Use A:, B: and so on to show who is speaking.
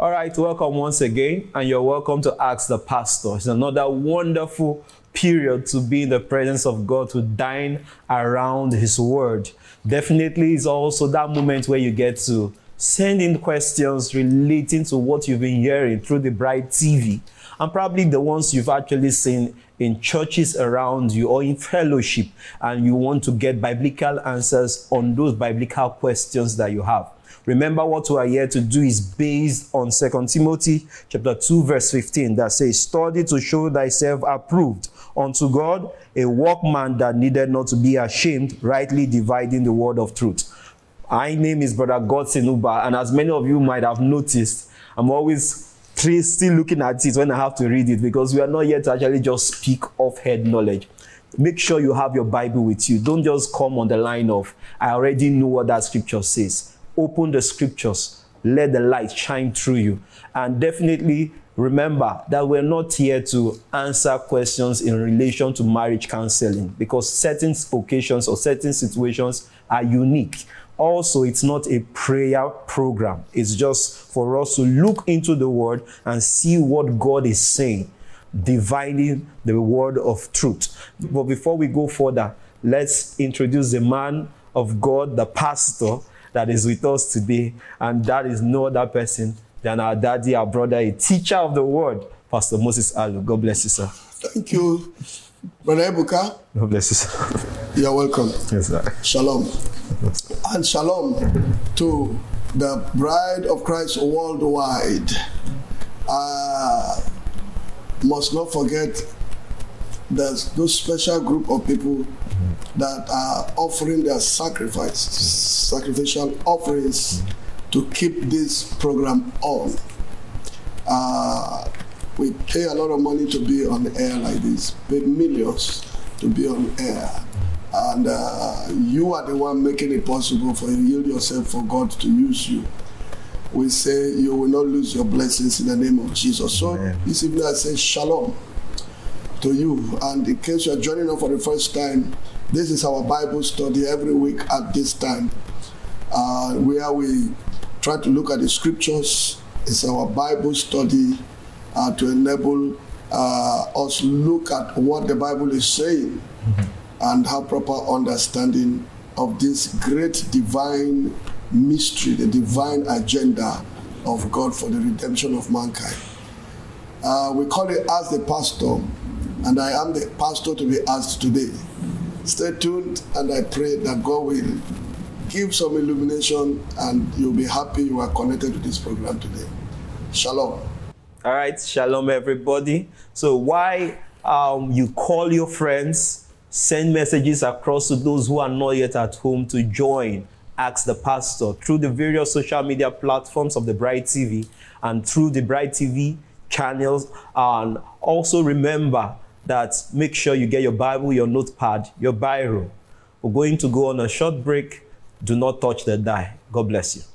A: All right, welcome once again, and you're welcome to Ask the Pastor. It's another wonderful period to be in the presence of God, to dine around His Word. Definitely is also that moment where you get to send in questions relating to what you've been hearing through the Bright TV, and probably the ones you've actually seen in churches around you or in fellowship, and you want to get biblical answers on those biblical questions that you have. Remember, what we are here to do is based on 2 Timothy chapter 2, verse 15, that says, "Study to show thyself approved unto God, a workman that needed not to be ashamed, rightly dividing the word of truth." My name is Brother Godson Uba, and as many of you might have noticed, I'm always still looking at it when I have to read it, because we are not here to actually just speak off-head knowledge. Make sure you have your Bible with you. Don't just come on the line of, I already know what that scripture says. Open the scriptures. Let the light shine through you. And definitely remember that we're not here to answer questions in relation to marriage counseling, because certain occasions or certain situations are unique. Also, it's not a prayer program. It's just for us to look into the word and see what God is saying, dividing the word of truth. But before we go further, let's introduce the man of God, the pastor, that is with us today, and that is no other person than our daddy, our brother, a teacher of the word, Pastor Moses Alu. God bless you, sir.
B: Thank you, Brother Ebuka.
A: God bless you, sir.
B: You're welcome.
A: Yes, sir.
B: Shalom. And shalom to the bride of Christ worldwide. Must not forget there's those special group of people that are offering their sacrificial offerings to keep this program on. We pay a lot of money to be on the air like this, pay millions to be on air. And you are the one making it possible for you to yield yourself for God to use you. We say you will not lose your blessings in the name of Jesus. So this evening I say shalom to you. And in case you are joining us for the first time, this is our Bible study every week at this time, where we try to look at the scriptures. It's our Bible study to enable us look at what the Bible is saying and have proper understanding of this great divine mystery, the divine agenda of God for the redemption of mankind. We call it Ask the Pastor, and I am the pastor to be asked today. Stay tuned, and I pray that God will give some illumination and you'll be happy you are connected to this program today. Shalom.
A: All right, shalom everybody. So why you call your friends, send messages across to those who are not yet at home to join Ask the Pastor through the various social media platforms of the Bright TV and through the Bright TV channels. And also remember that make sure you get your Bible, your notepad, your biro. We're going to go on a short break. Do not touch the dial. God bless you.